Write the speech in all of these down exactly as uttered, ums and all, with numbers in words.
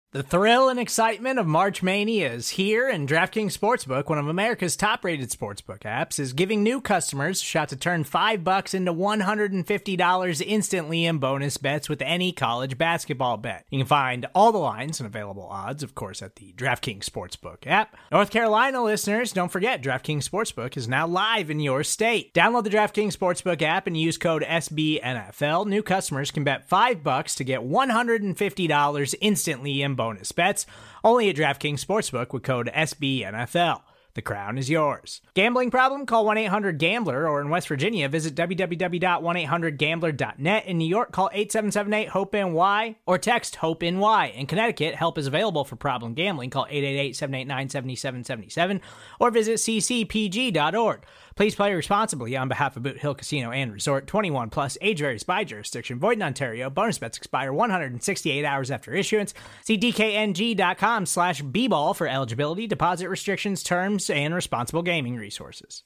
The thrill and excitement of March Mania is here, and DraftKings Sportsbook, one of America's top-rated sportsbook apps, is giving new customers a shot to turn five bucks into one hundred fifty dollars instantly in bonus bets with any college basketball bet. You can find all the lines and available odds, of course, at the DraftKings Sportsbook app. North Carolina listeners, don't forget, DraftKings Sportsbook is now live in your state. Download the DraftKings Sportsbook app and use code S B N F L. New customers can bet five bucks to get one hundred fifty dollars instantly in bonus bets, only at DraftKings Sportsbook with code S B N F L. The crown is yours. Gambling problem? Call one eight hundred gambler, or in West Virginia, visit w w w dot one eight hundred gambler dot net. In New York, call eight seven seven eight hope N Y or text HOPE-NY. In Connecticut, help is available for problem gambling. Call eight eight eight, seven eight nine, seven seven seven seven or visit c c p g dot org. Please play responsibly on behalf of Boot Hill Casino and Resort. twenty-one plus, age varies by jurisdiction. Void in Ontario. Bonus bets expire one hundred sixty-eight hours after issuance. See d k n g dot com slash b ball for eligibility, deposit restrictions, terms, and responsible gaming resources.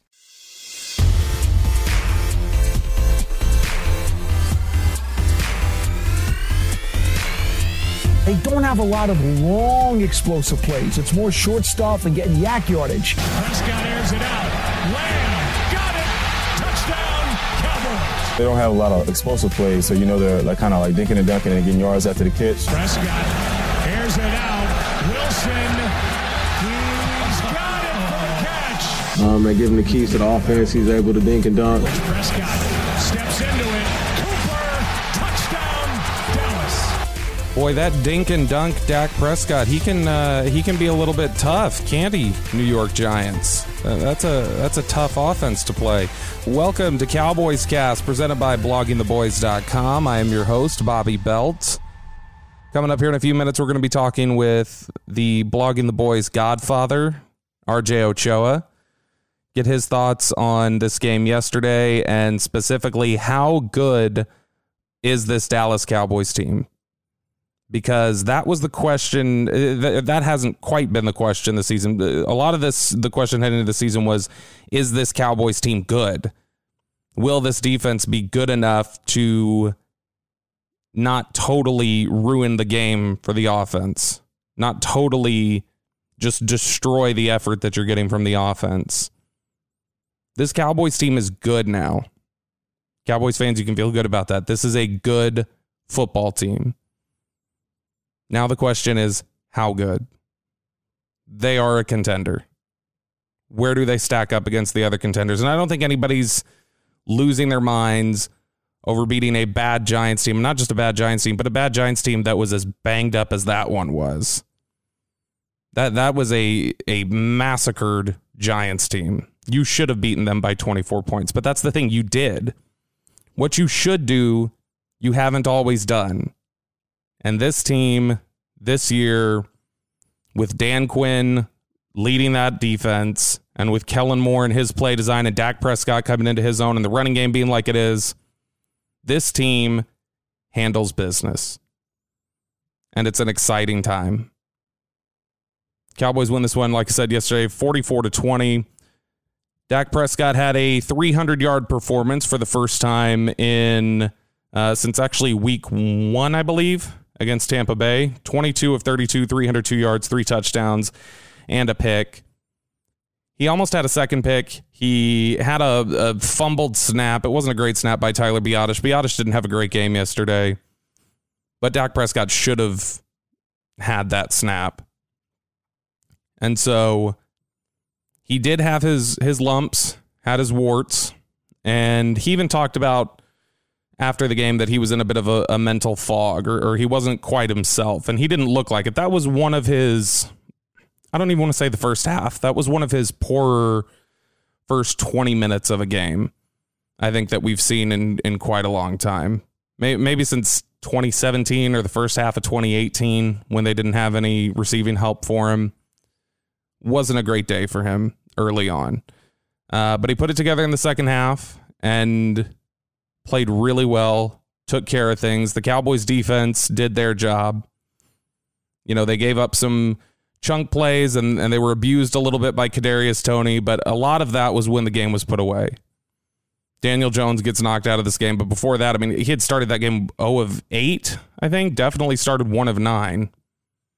They don't have a lot of long explosive plays. It's more short stuff and getting yak yardage. Prescott airs it out. Lamb got it. Touchdown, Cowboys. They don't have a lot of explosive plays, so you know they're like kind of like dinking and dunking and getting yards after the catch. Prescott airs it out. Wilson, he's got it for the catch. Um, they give him the keys to the offense. He's able to dink and dunk. Prescott steps into it. Cooper, touchdown, Dallas. Boy, that dink and dunk Dak Prescott, he can uh, he can be a little bit tough, can't he, New York Giants? Uh, that's a that's a tough offense to play. Welcome to Cowboys Cast, presented by blogging the boys dot com. I am your host, Bobby Belt. Coming up here in a few minutes, we're going to be talking with the Blogging the Boys godfather, R J Ochoa. Get his thoughts on this game yesterday, and specifically, how good is this Dallas Cowboys team? Because that was the question. That hasn't quite been the question this season. A lot of this, the question heading into the season was, is this Cowboys team good? Will this defense be good enough to not totally ruin the game for the offense? Not totally just destroy the effort that you're getting from the offense? This Cowboys team is good now. Cowboys fans, you can feel good about that. This is a good football team. Now the question is, how good? They are a contender. Where do they stack up against the other contenders? And I don't think anybody's losing their minds over beating a bad Giants team. Not just a bad Giants team, but a bad Giants team that was as banged up as that one was. That that was a, a massacred Giants team. You should have beaten them by twenty-four points. But that's the thing, you did. What you should do, you haven't always done. And this team, this year, with Dan Quinn leading that defense, and with Kellen Moore and his play design, and Dak Prescott coming into his own, and the running game being like it is, this team handles business. And it's an exciting time. Cowboys win this one, like I said yesterday, forty-four to twenty. Dak Prescott had a three hundred yard performance for the first time in uh, since actually week one, I believe, against Tampa Bay. twenty-two of thirty-two, three hundred two yards, three touchdowns, and a pick. He almost had a second pick. He had a, a fumbled snap. It wasn't a great snap by Tyler Biadasz. Biadasz didn't have a great game yesterday, but Dak Prescott should have had that snap. And so he did have his his lumps, had his warts, and he even talked about after the game that he was in a bit of a, a mental fog, or, or he wasn't quite himself, and he didn't look like it. That was one of his, I don't even want to say the first half, that was one of his poorer first twenty minutes of a game, I think, that we've seen in, in quite a long time. Maybe, maybe since twenty seventeen or the first half of twenty eighteen, when they didn't have any receiving help for him. Wasn't a great day for him early on. Uh, but he put it together in the second half and played really well, took care of things. The Cowboys defense did their job. You know, they gave up some chunk plays and, and they were abused a little bit by Kadarius Toney, but a lot of that was when the game was put away. Daniel Jones gets knocked out of this game, but before that, I mean, he had started that game zero of eight, I think. Definitely started one of nine.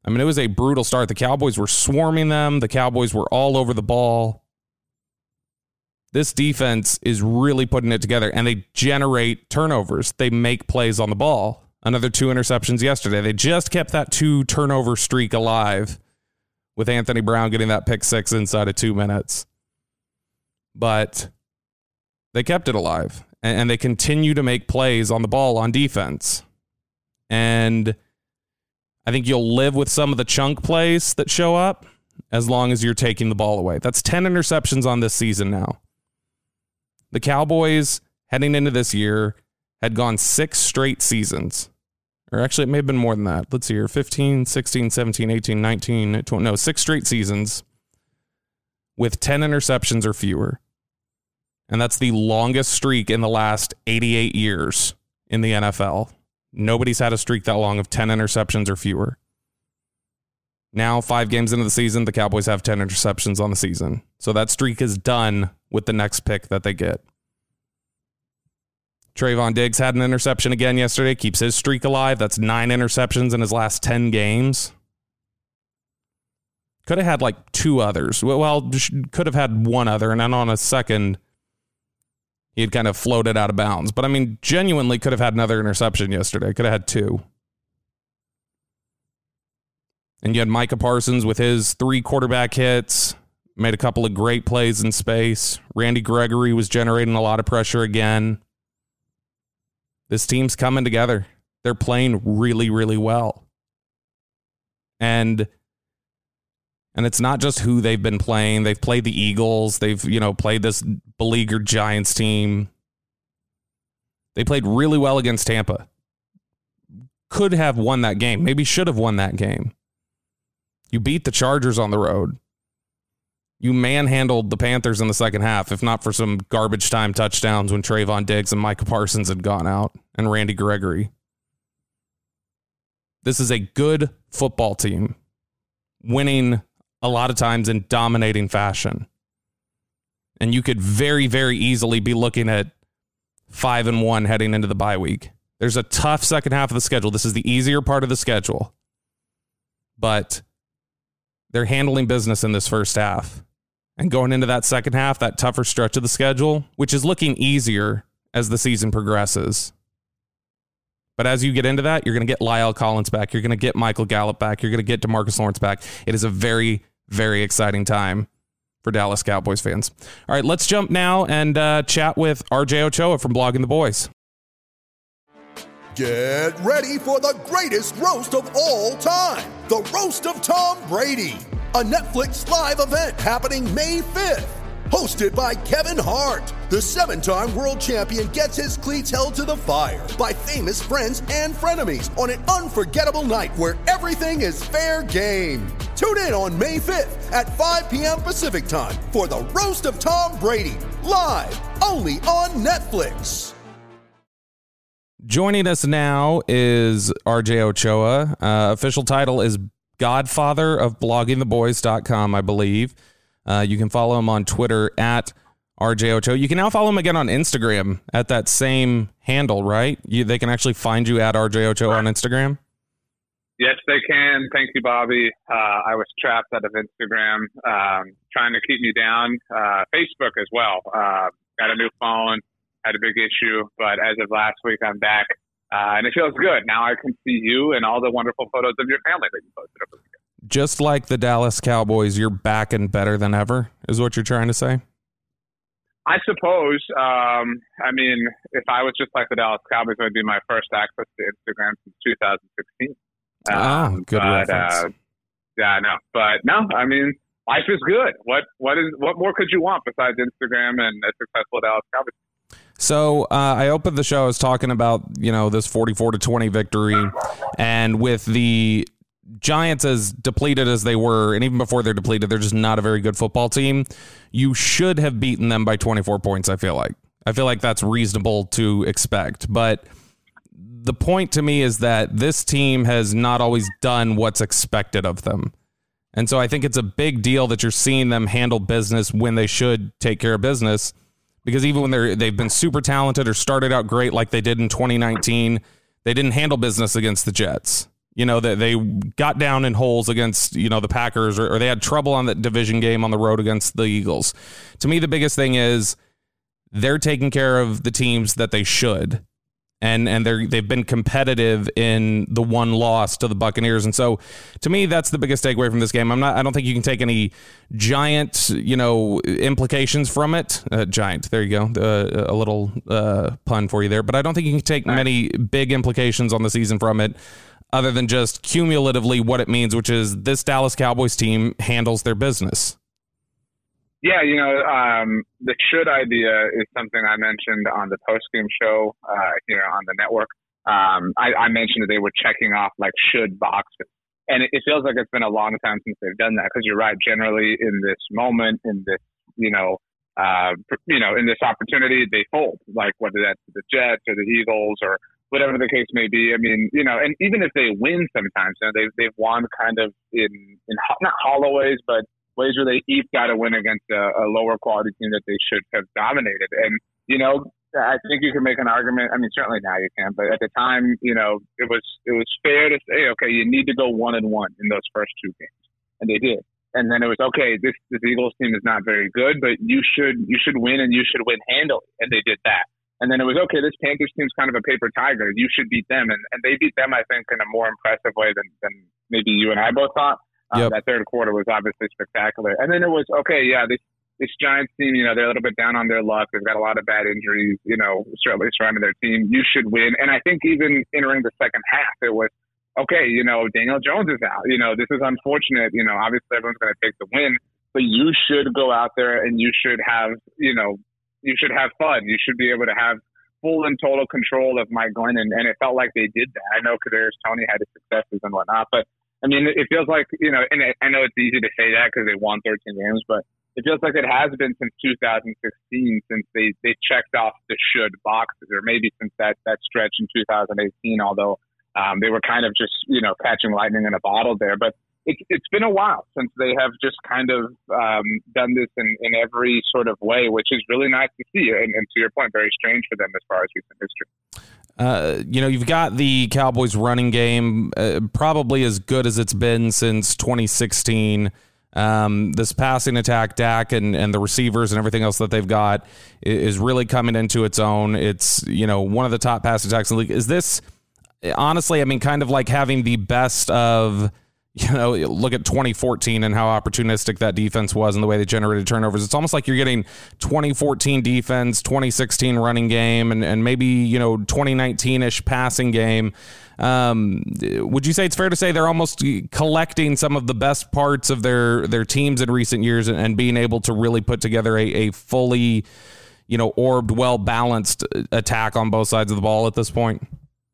I mean, it was a brutal start. The Cowboys were swarming them. The Cowboys were all over the ball. This defense is really putting it together, and they generate turnovers. They make plays on the ball. Another two interceptions yesterday. They just kept that two turnover streak alive with Anthony Brown getting that pick six inside of two minutes. But they kept it alive, and they continue to make plays on the ball on defense. And I think you'll live with some of the chunk plays that show up as long as you're taking the ball away. That's ten interceptions on this season now. The Cowboys, heading into this year, had gone six straight seasons. Or actually, it may have been more than that. Let's see here. fifteen, sixteen, seventeen, eighteen, nineteen, twenty. No, six straight seasons with ten interceptions or fewer. And that's the longest streak in the last eighty-eight years in the N F L. Nobody's had a streak that long of ten interceptions or fewer. Now, five games into the season, the Cowboys have ten interceptions on the season. So that streak is done with the next pick that they get. Trayvon Diggs had an interception again yesterday, keeps his streak alive. That's nine interceptions in his last ten games. Could have had like two others. Well, could have had one other, and then on a second, he had kind of floated out of bounds. But I mean, genuinely could have had another interception yesterday. Could have had two. And you had Micah Parsons with his three quarterback hits, made a couple of great plays in space. Randy Gregory was generating a lot of pressure again. This team's coming together. They're playing really, really well. And and it's not just who they've been playing. They've played the Eagles. They've, you know, played this beleaguered Giants team. They played really well against Tampa. Could have won that game. Maybe should have won that game. You beat the Chargers on the road. You manhandled the Panthers in the second half, if not for some garbage time touchdowns when Trayvon Diggs and Micah Parsons had gone out, and Randy Gregory. This is a good football team, winning a lot of times in dominating fashion. And you could very, very easily be looking at five and one heading into the bye week. There's a tough second half of the schedule. This is the easier part of the schedule. But they're handling business in this first half. And going into that second half, that tougher stretch of the schedule, which is looking easier as the season progresses. But as you get into that, you're going to get Lyle Collins back. You're going to get Michael Gallup back. You're going to get DeMarcus Lawrence back. It is a very, very exciting time for Dallas Cowboys fans. All right, let's jump now and uh, chat with R J Ochoa from Blogging the Boys. Get ready for the greatest roast of all time, the Roast of Tom Brady, a Netflix live event happening May fifth. Hosted by Kevin Hart, the seven-time world champion gets his cleats held to the fire by famous friends and frenemies on an unforgettable night where everything is fair game. Tune in on May fifth at five p.m. Pacific time for the Roast of Tom Brady, live only on Netflix. Joining us now is R J Ochoa. Uh, official title is Godfather of blogging the boys dot com, I believe. Uh, you can follow him on Twitter at R J Ochoa. You can now follow him again on Instagram at that same handle, right? You, they can actually find you at R J Ochoa on Instagram? Yes, they can. Thank you, Bobby. Uh, I was trapped out of Instagram, um, trying to keep me down. Uh, Facebook as well. Uh, got a new phone, had a big issue, but as of last week, I'm back. Uh, and it feels good. Now I can see you and all the wonderful photos of your family that you posted over the weekend. Just like the Dallas Cowboys, you're back and better than ever, is what you're trying to say? I suppose. Um, I mean, if I was just like the Dallas Cowboys, it would be my first access to Instagram since two thousand sixteen. Um, oh, good but, reference. Uh, yeah, I know. But no, I mean, life is good. What what is what more could you want besides Instagram and a successful Dallas Cowboys? So uh, I opened the show, I was talking about, you know, this forty-four to twenty victory, and with the Giants as depleted as they were, and even before they're depleted, they're just not a very good football team. You should have beaten them by twenty-four points, I feel like. I feel like that's reasonable to expect. But the point to me is that this team has not always done what's expected of them. And so I think it's a big deal that you're seeing them handle business when they should take care of business. Because even when they're, they've been super talented or started out great like they did in twenty nineteen, they didn't handle business against the Jets. You know, that they, they got down in holes against, you know, the Packers, or, or they had trouble on that division game on the road against the Eagles. To me, the biggest thing is they're taking care of the teams that they should. And and they're they've been competitive in the one loss to the Buccaneers, and so to me that's the biggest takeaway from this game. I'm not. I don't think you can take any giant, you know, implications from it. Uh, giant. There you go. Uh, a little uh, pun for you there, but I don't think you can take many big implications on the season from it, other than just cumulatively what it means, which is this Dallas Cowboys team handles their business. Yeah, you know, um, the should idea is something I mentioned on the post-game show uh, here on the network. Um, I, I mentioned that they were checking off like should boxes. And it, it feels like it's been a long time since they've done that, because you're right, generally in this moment, in this, you know, uh, you know, in this opportunity, they fold, like whether that's the Jets or the Eagles or whatever the case may be. I mean, you know, and even if they win sometimes, you know, they've, they've won kind of in, in not hollow ways, but ways where they each got to win against a, a lower quality team that they should have dominated. And, you know, I think you can make an argument. I mean, certainly now you can, but at the time, you know, it was, it was fair to say, okay, you need to go one and one in those first two games. And they did. And then it was, okay, this, this Eagles team is not very good, but you should, you should win, and you should win handily. And they did that. And then it was, okay, this Panthers team's kind of a paper tiger. You should beat them. And, and they beat them, I think, in a more impressive way than, than maybe you and I both thought. Um, yep. That third quarter was obviously spectacular. And then it was, okay, yeah, this this Giants team, you know, they're a little bit down on their luck. They've got a lot of bad injuries, you know, certainly surrounding their team. You should win. And I think even entering the second half, it was, okay, you know, Daniel Jones is out. You know, this is unfortunate. You know, obviously everyone's going to take the win, but you should go out there and you should have, you know, you should have fun. You should be able to have full and total control of Mike Glennon. And it felt like they did that. I know Kadarius Toney had his successes and whatnot, but I mean, it feels like, you know, and I know it's easy to say that because they won thirteen games, but it feels like it has been since two thousand sixteen since they, they checked off the should boxes, or maybe since that, that stretch in two thousand eighteen, although um, they were kind of just, you know, catching lightning in a bottle there. But it, it's been a while since they have just kind of um, done this in, in every sort of way, which is really nice to see. And, and to your point, very strange for them as far as recent history. Uh, you know, you've got the Cowboys running game uh, probably as good as it's been since twenty sixteen. Um, this passing attack, Dak and, and the receivers and everything else that they've got is really coming into its own. It's, you know, one of the top pass attacks in the league. Is this, honestly, I mean, kind of like having the best of, you know, look at twenty fourteen and how opportunistic that defense was and the way they generated turnovers. It's almost like you're getting twenty fourteen defense, twenty sixteen running game, and, and maybe, you know, twenty nineteen-ish passing game. Um, would you say it's fair to say they're almost collecting some of the best parts of their, their teams in recent years and, and being able to really put together a, a fully, you know, orbed, well-balanced attack on both sides of the ball at this point?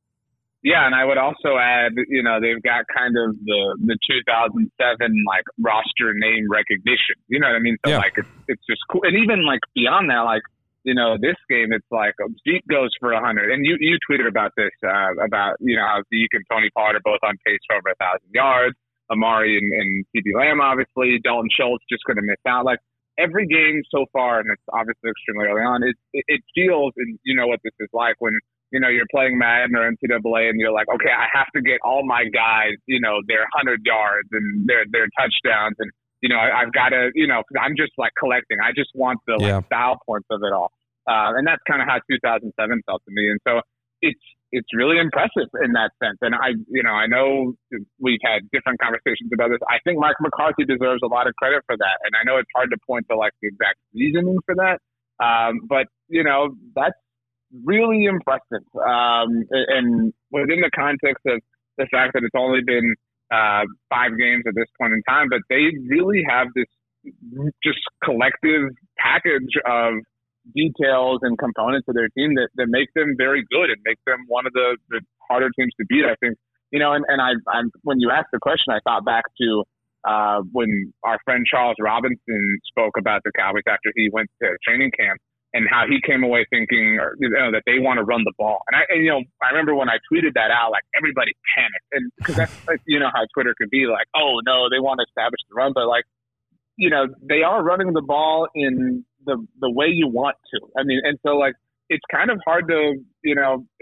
Yeah, and I would also add, you know, they've got kind of the, the two thousand seven, like, roster name recognition. You know what I mean? So, yeah. like, it's, it's just cool. And even, like, beyond that, like, you know, this game, it's like Zeke goes for one hundred. And you, you tweeted about this, uh, about, you know, how Zeke and Tony Pollard are both on pace for over one thousand yards. Amari and, and CeeDee Lamb, obviously. Dalton Schultz just going to miss out. Like, every game so far, and it's obviously extremely early on, it, it, it feels, and you know what this is like, when you know, you're playing Madden or N C double A and you're like, okay, I have to get all my guys, you know, their one hundred yards and their their touchdowns. And, you know, I, I've got to, you know, I'm just like collecting. I just want the yeah. like, style points of it all. Uh, and that's kind of how two thousand seven felt to me. And so it's it's really impressive in that sense. And I, you know, I know we've had different conversations about this. I think Mike McCarthy deserves a lot of credit for that. And I know it's hard to point to like the exact reasoning for that. Um, but, you know, that's really impressive. Um, and within the context of the fact that it's only been uh, five games at this point in time, but they really have this just collective package of details and components of their team that, that make them very good and make them one of the, the harder teams to beat, I think. You know, and, and I, I'm, when you asked the question, I thought back to uh, when our friend Charles Robinson spoke about the Cowboys after he went to training camp and how he came away thinking, or, you know, that they want to run the ball. And I, and, you know, I remember when I tweeted that out, like everybody panicked, and because that's, like, you know, how Twitter could be like, oh no, they want to establish the run, but like, you know, they are running the ball in the the way you want to. I mean, and so like, it's kind of hard to, you know, it, it's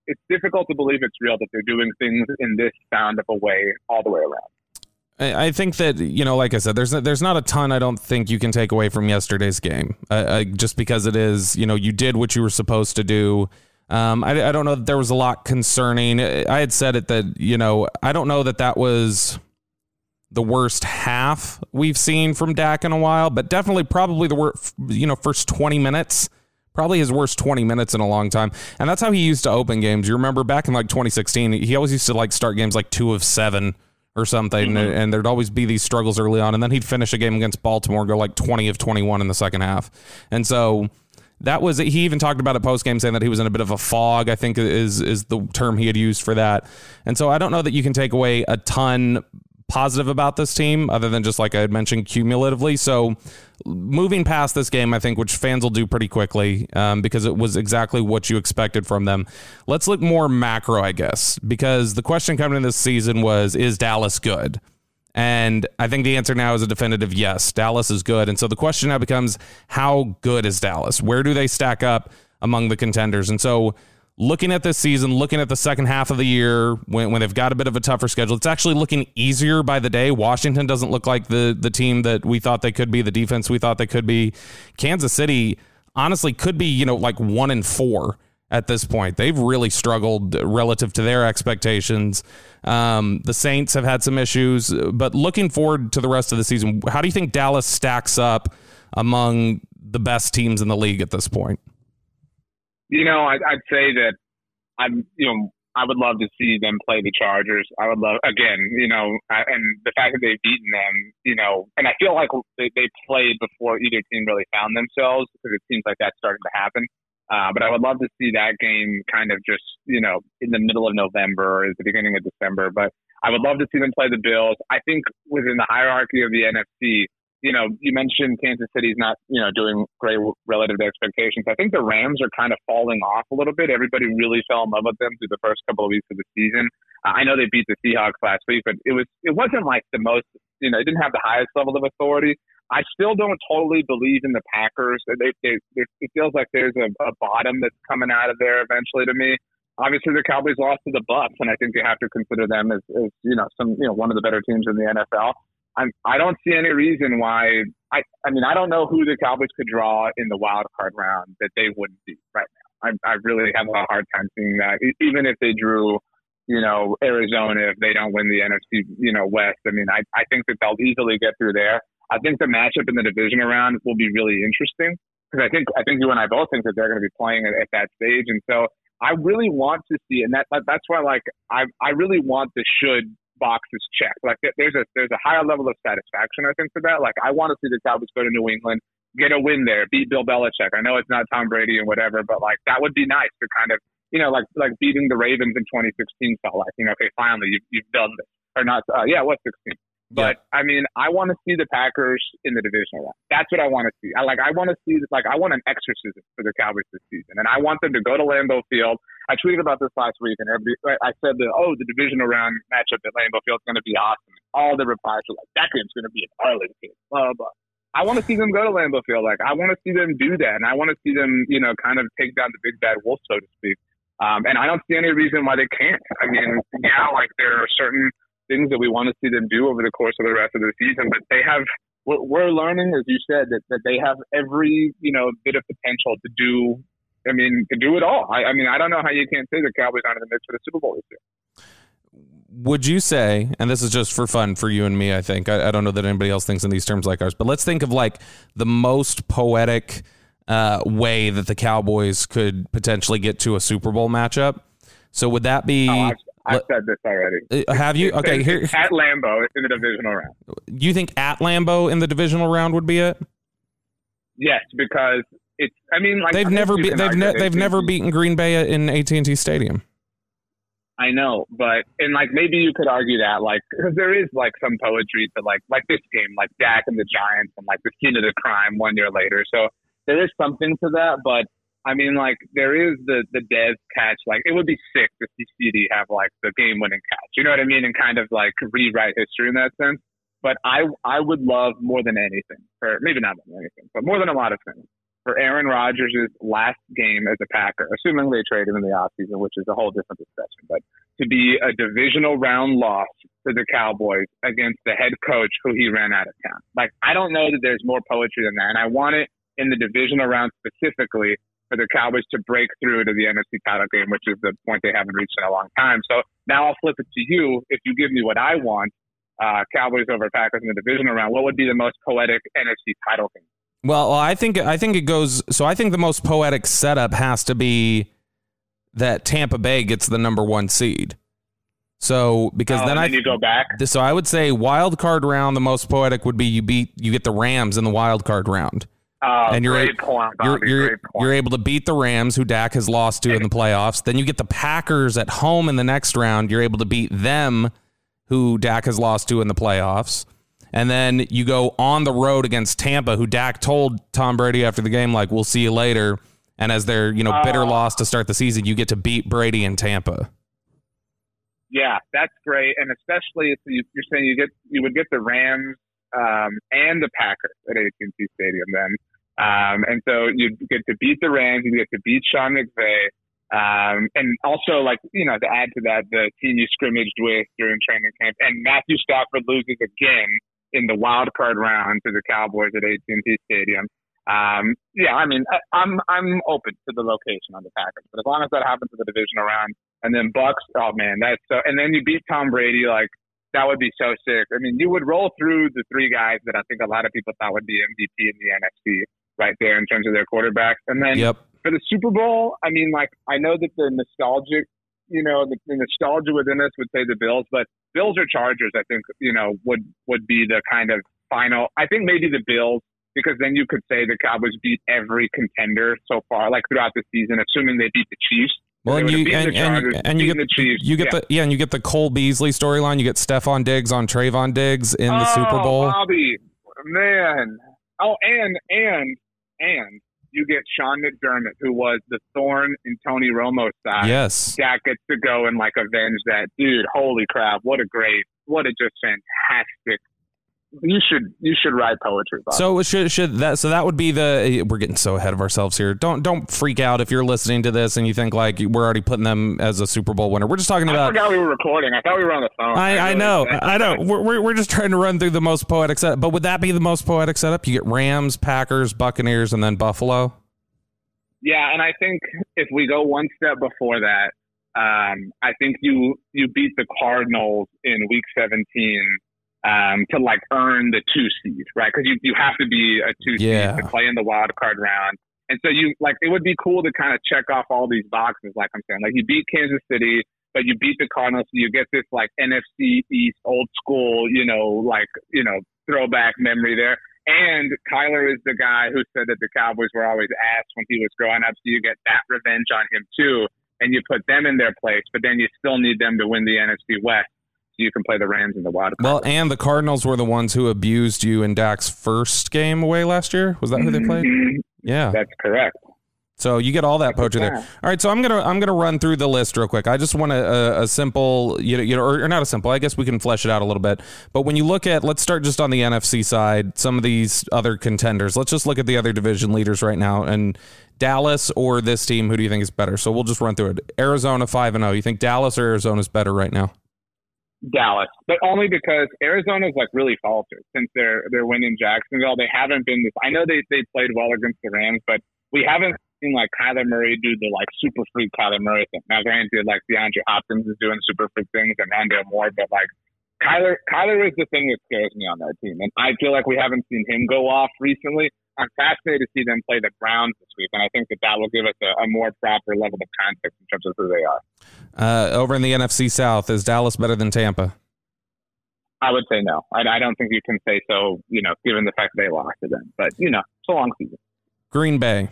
it's difficult to believe it's real that they're doing things in this sound of a way all the way around. I think that, you know, like I said, there's there's not a ton I don't think you can take away from yesterday's game, uh, uh, just because it is, you know, you did what you were supposed to do. Um, I, I don't know that there was a lot concerning. I had said it that, you know, I don't know that that was the worst half we've seen from Dak in a while, but definitely probably the worst, you know, first twenty minutes, probably his worst twenty minutes in a long time. And that's how he used to open games. You remember back in like twenty sixteen, he always used to like start games like two of seven or something, mm-hmm. and, and there'd always be these struggles early on, and then he'd finish a game against Baltimore and go like twenty of twenty-one in the second half. And so that was, he even talked about it post-game saying that he was in a bit of a fog, I think is is the term he had used for that. And so I don't know that you can take away a ton positive about this team other than just like I had mentioned cumulatively. So moving past this game, I think, which fans will do pretty quickly um, because it was exactly what you expected from them. Let's look more macro, I guess, because the question coming in this season was, is Dallas good? And I think the answer now is a definitive yes. Dallas is good. And so the question now becomes, how good is Dallas? Where do they stack up among the contenders? And so looking at this season, looking at the second half of the year, when, when they've got a bit of a tougher schedule, it's actually looking easier by the day. Washington doesn't look like the the team that we thought they could be, the defense we thought they could be. Kansas City, honestly, could be, you know, like one and four at this point. They've really struggled relative to their expectations. Um, the Saints have had some issues, but looking forward to the rest of the season, how do you think Dallas stacks up among the best teams in the league at this point? You know, I'd, I'd say that I'm, you know, I would love to see them play the Chargers. I would love, again, you know, I, and the fact that they've beaten them, you know, and I feel like they, they played before either team really found themselves, because it seems like that's starting to happen. Uh, but I would love to see that game kind of just, you know, in the middle of November or at the beginning of December. But I would love to see them play the Bills. I think within the hierarchy of the N F C, you know, you mentioned Kansas City's not, you know, doing great relative to expectations. I think the Rams are kind of falling off a little bit. Everybody really fell in love with them through the first couple of weeks of the season. Uh, I know they beat the Seahawks last week, but it was it wasn't like the most, you know, it didn't have the highest level of authority. I still don't totally believe in the Packers. They, they, they, it feels like there's a, a bottom that's coming out of there eventually to me. Obviously, the Cowboys lost to the Bucs, and I think you have to consider them as, as you know, some, you know, one of the better teams in the N F L. I'm, I don't see any reason why. I, I mean, I don't know who the Cowboys could draw in the wild card round that they wouldn't beat right now. I, I really have a hard time seeing that. Even if they drew, you know, Arizona, if they don't win the N F C, you know, West, I mean, I, I think that they'll easily get through there. I think the matchup in the division round will be really interesting, because I think I think you and I both think that they're going to be playing at, at that stage, and so I really want to see, and that, that that's why like I I really want the should boxes checked. Like there's a there's a higher level of satisfaction, I think, for that. Like I want to see the Cowboys go to New England, get a win there, beat Bill Belichick. I know it's not Tom Brady and whatever, but like that would be nice to kind of, you know, like like beating the Ravens in twenty sixteen felt like, you know, okay, finally you've you've done this, or not? Uh, yeah, it was sixteen. But yeah. I mean, I want to see the Packers in the divisional round. That's what I want to see. I like. I want to see like I want an exorcism for the Cowboys this season, and I want them to go to Lambeau Field. I tweeted about this last week, and everybody, I said that, oh, the divisional round matchup at Lambeau Field is going to be awesome. All the replies were like, that game's going to be an Arlington. Blah blah. I want to see them go to Lambeau Field. Like I want to see them do that, and I want to see them, you know, kind of take down the big bad wolf, so to speak. Um, and I don't see any reason why they can't. I mean, yeah, like there are certain things that we want to see them do over the course of the rest of the season, but they have, we're, we're learning, as you said, that, that they have every, you know, bit of potential to do, I mean, to do it all. I, I mean, I don't know how you can't say the Cowboys aren't in the mix for the Super Bowl this year. Would you say, and this is just for fun for you and me, I think, I, I don't know that anybody else thinks in these terms like ours, but let's think of like the most poetic uh, way that the Cowboys could potentially get to a Super Bowl matchup. So would that be... Oh, I've said this already. Have you? Okay, here at Lambeau in the divisional round. You think at Lambeau in the divisional round would be it? Yes, because it's. I mean, like they've never be, they've ne- they've never beaten Green Bay in A T and T Stadium. I know, but and like maybe you could argue that like because there is like some poetry to like like this game, like Dak and the Giants, and like the scene of the crime one year later. So there is something to that, but. I mean, like, there is the, the Dez catch. Like, it would be sick to see C D have, like, the game-winning catch. You know what I mean? And kind of, like, rewrite history in that sense. But I I would love more than anything, or maybe not more than anything, but more than a lot of things, for Aaron Rodgers' last game as a Packer, assuming they trade him in the offseason, which is a whole different discussion, but to be a divisional round loss to the Cowboys against the head coach who he ran out of town. Like, I don't know that there's more poetry than that. And I want it in the divisional round specifically for the Cowboys to break through to the N F C title game, which is the point they haven't reached in a long time. So now I'll flip it to you. If you give me what I want, uh, Cowboys over Packers in the divisional round, what would be the most poetic N F C title game? Well, I think I think it goes. So I think the most poetic setup has to be that Tampa Bay gets the number one seed. So because oh, then and I then you go back. So I would say wild card round. The most poetic would be you beat you get the Rams in the wild card round. Oh, and you're, great point, Bobby, you're, you're, great point. you're able to beat the Rams, who Dak has lost to in the playoffs. Then you get the Packers at home in the next round. You're able to beat them, who Dak has lost to in the playoffs. And then you go on the road against Tampa, who Dak told Tom Brady after the game, like, we'll see you later. And as their, you know, bitter uh, loss to start the season, you get to beat Brady in Tampa. Yeah, that's great. And especially if you, you're saying you get you would get the Rams um, and the Packers at A T and T Stadium then. Um, and so you get to beat the Rams, you get to beat Sean McVay. Um, and also, like, you know, to add to that, the team you scrimmaged with during training camp. And Matthew Stafford loses again in the wild card round to the Cowboys at A T and T Stadium. Um, yeah, I mean, I, I'm I'm open to the location on the Packers, but as long as that happens in the divisional round, and then Bucks, oh man, that's so. And then you beat Tom Brady, like that would be so sick. I mean, you would roll through the three guys that I think a lot of people thought would be M V P in the N F C right there in terms of their quarterbacks, and then yep. for the Super Bowl, I mean, like I know that the nostalgic, you know, the, the nostalgia within us would say the Bills, but Bills or Chargers, I think, you know, would would be the kind of final. I think maybe the Bills. Because then you could say the Cowboys beat every contender so far, like throughout the season, assuming they beat the Chiefs. Well, and you and, Chargers, and, and you get the Chiefs. You get yeah. the yeah, and you get the Cole Beasley storyline. You get Stephon Diggs on Trayvon Diggs in the oh, Super Bowl. Bobby, man. Oh, and and and you get Sean McDermott, who was the thorn in Tony Romo's side. Yes, Dak gets to go and like avenge that. Dude, holy crap! What a great, what a just fantastic. You should you should write poetry. Bob. So should should that so that would be the we're getting so ahead of ourselves here. Don't don't freak out if you're listening to this and you think like we're already putting them as a Super Bowl winner. We're just talking about. I forgot we were recording. I thought we were on the phone. I, I, I know I know. We're, we're we're just trying to run through the most poetic setup. But would that be the most poetic setup? You get Rams, Packers, Buccaneers, and then Buffalo. Yeah, and I think if we go one step before that, um, I think you you beat the Cardinals in Week seventeen. Um, to like earn the two seed, right? Because you, you have to be a two yeah. seed to play in the wild card round. And so you like it would be cool to kind of check off all these boxes, like I'm saying. Like you beat Kansas City, but you beat the Cardinals, so you get this like N F C East old school, you know, like, you know, throwback memory there. And Kyler is the guy who said that the Cowboys were always ass when he was growing up, so you get that revenge on him too. And you put them in their place, but then you still need them to win the N F C West. You can play the Rams in the wild card. Well, and the Cardinals were the ones who abused you in Dak's first game away last year. Was that who they played? Mm-hmm. Yeah, that's correct. So you get all that poetry there. All right, so I'm gonna I'm gonna run through the list real quick. I just want a, a, a simple, you know, you know, or, or not a simple. I guess we can flesh it out a little bit. But when you look at, let's start just on the N F C side. Some of these other contenders. Let's just look at the other division leaders right now. And Dallas or this team, who do you think is better? So we'll just run through it. Arizona five and zero. You think Dallas or Arizona is better right now? Dallas, but only because Arizona's like really faltered since they're they're winning Jacksonville. They haven't been this. I know they they played well against the Rams, but we haven't seen like Kyler Murray do the like super freak Kyler Murray thing. Now, granted, like DeAndre Hopkins is doing super freak things and Rondale Moore, but like Kyler Kyler is the thing that scares me on that team, and I feel like we haven't seen him go off recently. I'm fascinated to see them play the Browns this week, and I think that that will give us a, a more proper level of context in terms of who they are. Uh, over in the N F C South, is Dallas better than Tampa? I would say no. I, I don't think you can say so, you know, given the fact that they lost to them. But, you know, it's a long season. Green Bay.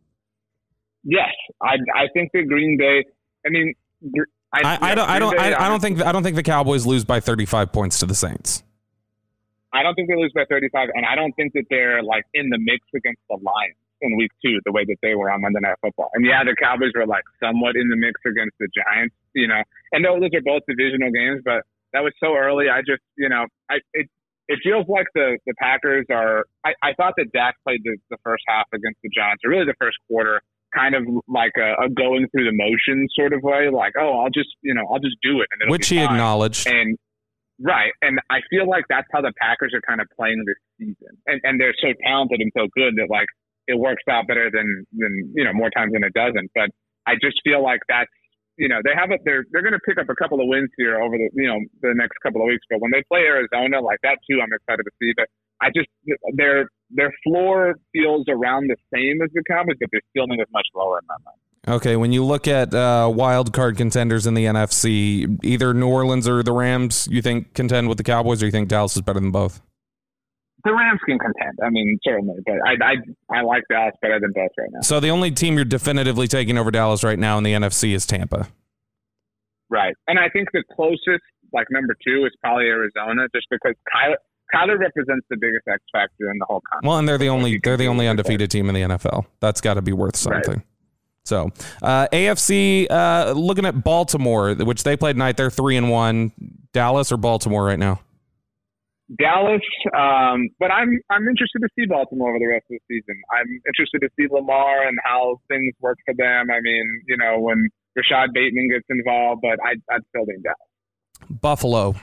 Yes. I I think that Green Bay, I mean, I, I, I know, don't I don't Bay, I, I don't think I don't think the Cowboys lose by thirty-five points to the Saints. I don't think they lose by thirty-five, and I don't think that they're like in the mix against the Lions in week two, the way that they were on Monday Night Football. And yeah, the Cowboys were like somewhat in the mix against the Giants, you know. And those are both divisional games, but that was so early. I just, you know, I it, it feels like the, the Packers are I, – I thought that Dak played the, the first half against the Giants, or really the first quarter, kind of like a, a going through the motions sort of way, like, oh, I'll just, you know, I'll just do it. And it'll Which be he fine. acknowledged. And right. And I feel like that's how the Packers are kind of playing this season. And and they're so talented and so good that, like, it works out better than, than, you know, more times than it doesn't. But I just feel like that's, you know, they have it, they're, they're going to pick up a couple of wins here over the, you know, the next couple of weeks. But when they play Arizona, like that too, I'm excited to see. But I just, their, their floor feels around the same as the Cowboys, but their ceiling is much lower in my mind. Okay, when you look at uh, wild card contenders in the N F C, either New Orleans or the Rams, you think contend with the Cowboys, or you think Dallas is better than both? The Rams can contend. I mean, certainly, but I, I I like Dallas better than both right now. So the only team you're definitively taking over Dallas right now in the N F C is Tampa. Right, and I think the closest, like number two, is probably Arizona, just because Kyler, Kyler represents the biggest X factor in the whole conference. Well, and they're the only they're the only undefeated team in the N F L. That's got to be worth something. Right. So, uh, A F C, uh, looking at Baltimore, which they played tonight, they're three and one. Dallas or Baltimore right now? Dallas, um, but I'm I'm interested to see Baltimore over the rest of the season. I'm interested to see Lamar and how things work for them. I mean, you know, when Rashad Bateman gets involved, but I, I'd still lean Dallas. Buffalo.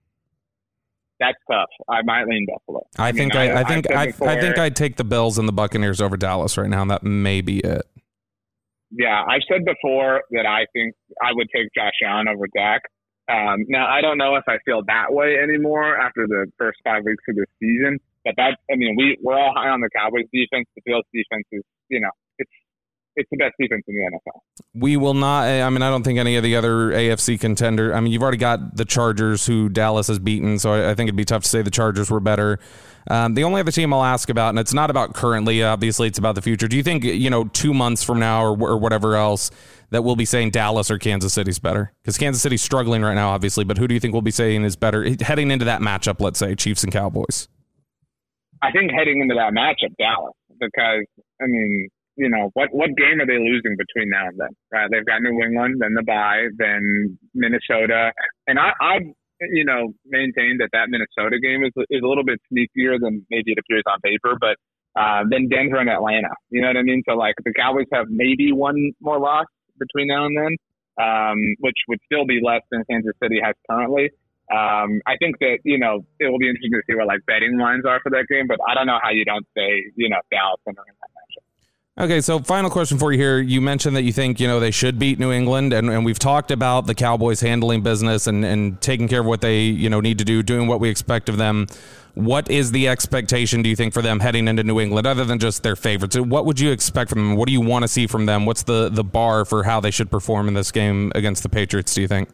That's tough. I might lean Buffalo. I, I mean, think I, I, I think I, before, I think I'd take the Bills and the Buccaneers over Dallas right now, and that may be it. Yeah, I've said before that I think I would take Josh Allen over Dak. Um, now, I don't know if I feel that way anymore after the first five weeks of the season, but that, I mean, we, we're all high on the Cowboys defense. The Bills defense is, you know, it's, it's the best defense in the N F L. We will not, I mean, I don't think any of the other A F C contender, I mean, you've already got the Chargers who Dallas has beaten, so I, I think it'd be tough to say the Chargers were better. Um, the only other team I'll ask about, and it's not about currently, obviously it's about the future. Do you think, you know, two months from now or, or whatever else that we'll be saying Dallas or Kansas City's better? Because Kansas City's struggling right now, obviously, but who do you think we'll be saying is better heading into that matchup, let's say, Chiefs and Cowboys? I think heading into that matchup, Dallas, because, I mean, you know, what, what game are they losing between now and then? Right? They've got New England, then the bye, then Minnesota. And I, I you know, maintain that that Minnesota game is, is a little bit sneakier than maybe it appears on paper, but uh, then Denver and Atlanta. You know what I mean? So, like, the Cowboys have maybe one more loss between now and then, um, which would still be less than Kansas City has currently. Um, I think that, you know, it will be interesting to see what, like, betting lines are for that game, but I don't know how you don't say, you know, Dallas in that matchup. Okay, so final question for you here. You mentioned that you think, you know, they should beat New England, and, and we've talked about the Cowboys handling business and, and taking care of what they, you know, need to do, doing what we expect of them. What is the expectation, do you think, for them heading into New England, other than just their favorites? What would you expect from them? What do you want to see from them? What's the, the bar for how they should perform in this game against the Patriots, do you think?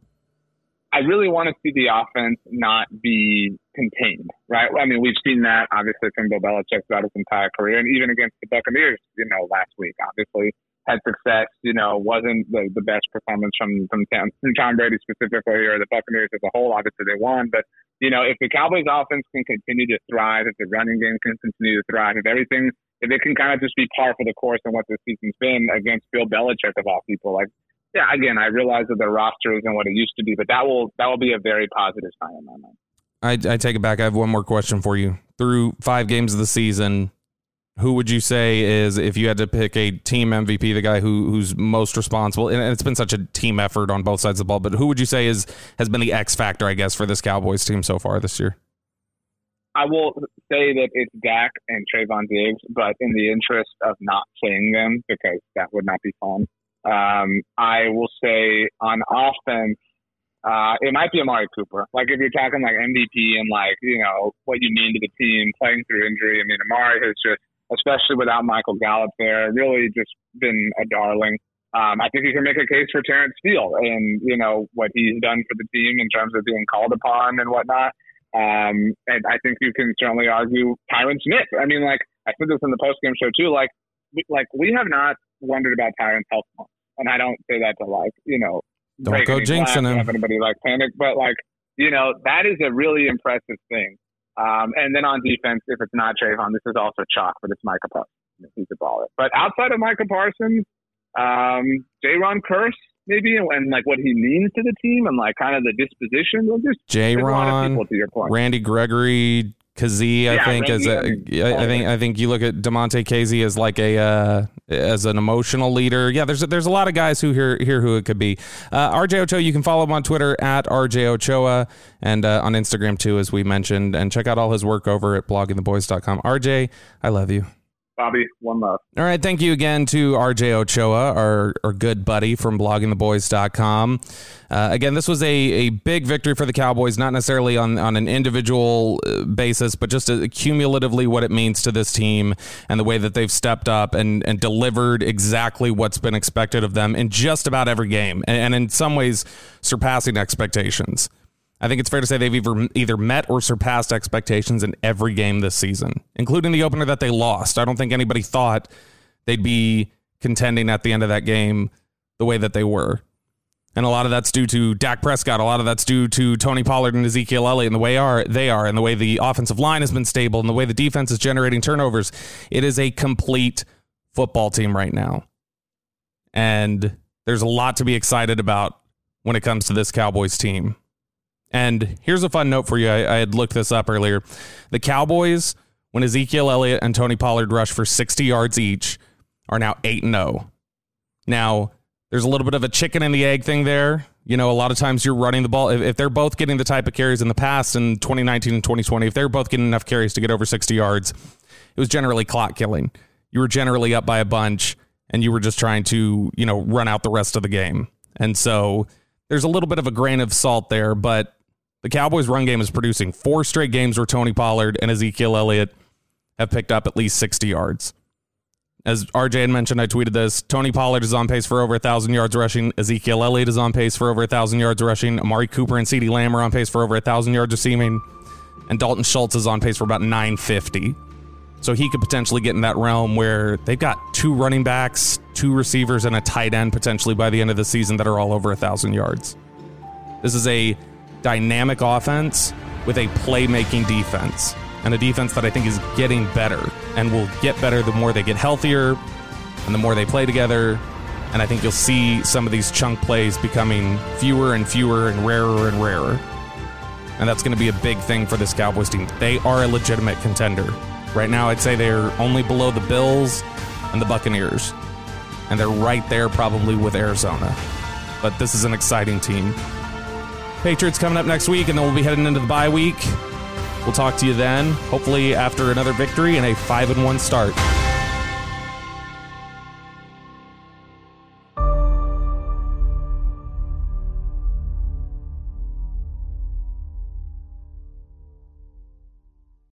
I really want to see the offense not be contained, right? I mean, we've seen that, obviously, from Bill Belichick throughout his entire career, and even against the Buccaneers, you know, last week, obviously, had success, you know, wasn't the, the best performance from, from, from Tom Brady specifically, or the Buccaneers as a whole. Obviously, they won, but, you know, if the Cowboys offense can continue to thrive, if the running game can continue to thrive, if everything, if it can kind of just be par for the course in what this season's been against Bill Belichick of all people, like, yeah, again, I realize that the roster isn't what it used to be, but that will that will be a very positive sign in my mind. I, I take it back. I have one more question for you. Through five games of the season, who would you say is, if you had to pick a team M V P, the guy who who's most responsible, and it's been such a team effort on both sides of the ball, but who would you say is has been the X factor, I guess, for this Cowboys team so far this year? I will say that it's Dak and Trayvon Diggs, but in the interest of not saying them, because that would not be fun, Um, I will say on offense, uh, it might be Amari Cooper. Like, if you're talking like M V P and, like, you know, what you mean to the team playing through injury. I mean, Amari has just, especially without Michael Gallup there, really just been a darling. Um, I think you can make a case for Terrence Steele and, you know, what he's done for the team in terms of being called upon and whatnot. Um, and I think you can certainly argue Tyron Smith. I mean, like, I said this in the postgame show too, like, we, like we have not wondered about Tyron's health more. And I don't say that to, like, you know, don't go jinxing him. Have anybody like panic, but, like, you know, that is a really impressive thing. Um, and then on defense, if it's not Trayvon, this is also chalk, but it's Micah Parsons. He's a baller. But outside of Micah Parsons, um, Jaron Kearse, maybe, and like what he means to the team and like kind of the disposition. Well, there's, J. there's a lot of Ron, people, to your point. Randy Gregory, Kazee, I Yeah, think Randy, as a, I mean, I think I think you look at DeMonte Casey as like a uh, as an emotional leader. Yeah, there's there's a lot of guys who here here who it could be. Uh, R J Ochoa, you can follow him on Twitter at R J Ochoa and uh, on Instagram too, as we mentioned, and check out all his work over at blogging the boys dot com. R J, I love you. Bobby, one love. All right, thank you again to R J Ochoa, our, our good buddy from blogging the boys dot com. Uh, again, this was a, a big victory for the Cowboys, not necessarily on, on an individual basis, but just a, cumulatively what it means to this team and the way that they've stepped up and, and delivered exactly what's been expected of them in just about every game, and, and in some ways surpassing expectations. I think it's fair to say they've either, either met or surpassed expectations in every game this season, including the opener that they lost. I don't think anybody thought they'd be contending at the end of that game the way that they were. And a lot of that's due to Dak Prescott. A lot of that's due to Tony Pollard and Ezekiel Elliott and the way are they are and the way the offensive line has been stable and the way the defense is generating turnovers. It is a complete football team right now. And there's a lot to be excited about when it comes to this Cowboys team. And here's a fun note for you. I, I had looked this up earlier. The Cowboys, when Ezekiel Elliott and Tony Pollard rush for sixty yards each, are now eight and oh. Now, there's a little bit of a chicken and the egg thing there. You know, a lot of times you're running the ball. If, if they're both getting the type of carries in the past in twenty nineteen and twenty twenty, if they're both getting enough carries to get over sixty yards, it was generally clock killing. You were generally up by a bunch, and you were just trying to, you know, run out the rest of the game. And so there's a little bit of a grain of salt there, but the Cowboys' run game is producing four straight games where Tony Pollard and Ezekiel Elliott have picked up at least sixty yards. As R J had mentioned, I tweeted this. Tony Pollard is on pace for over one thousand yards rushing. Ezekiel Elliott is on pace for over one thousand yards rushing. Amari Cooper and CeeDee Lamb are on pace for over one thousand yards receiving. And Dalton Schultz is on pace for about nine fifty. So he could potentially get in that realm where they've got two running backs, two receivers, and a tight end potentially by the end of the season that are all over one thousand yards. This is a dynamic offense with a playmaking defense, and a defense that I think is getting better and will get better the more they get healthier and the more they play together. And I think you'll see some of these chunk plays becoming fewer and fewer and rarer and rarer. And that's going to be a big thing for this Cowboys team. They are a legitimate contender. Right now, I'd say they're only below the Bills and the Buccaneers. And they're right there probably with Arizona. But this is an exciting team. Patriots coming up next week, and then we'll be heading into the bye week. We'll talk to you then, hopefully after another victory and a five and one start.